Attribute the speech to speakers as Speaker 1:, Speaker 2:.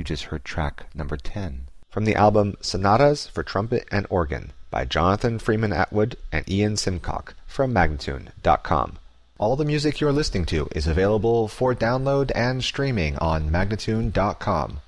Speaker 1: You just heard track number 10 from the album Sonatas for Trumpet and Organ by Jonathan Freeman Atwood and Ian Simcock from Magnatune.com. All the music you're listening to is available for download and streaming on Magnatune.com.